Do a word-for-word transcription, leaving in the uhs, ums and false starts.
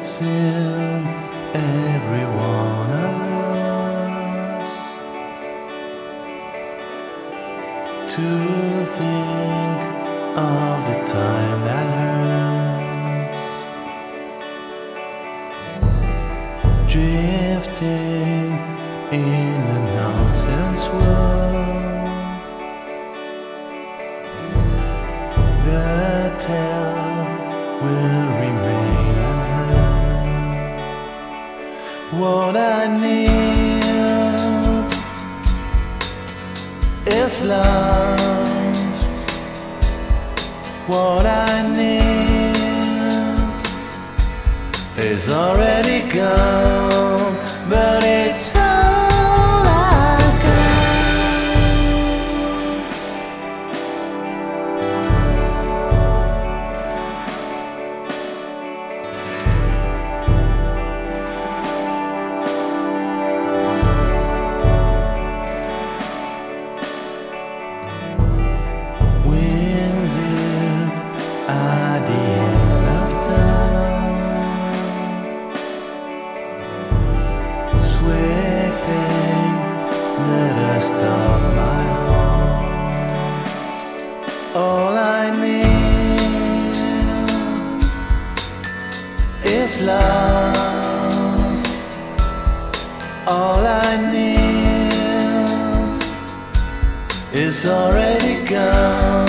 It's in every one of us to think of the time that hurts, drifting in a nonsense world. The tale will remain unheard. What I need is lost. What I need is already gone, but it's all I've got. Winded at the end of time, sweeping the dust of my heart. All I need is lost. All I need is already gone.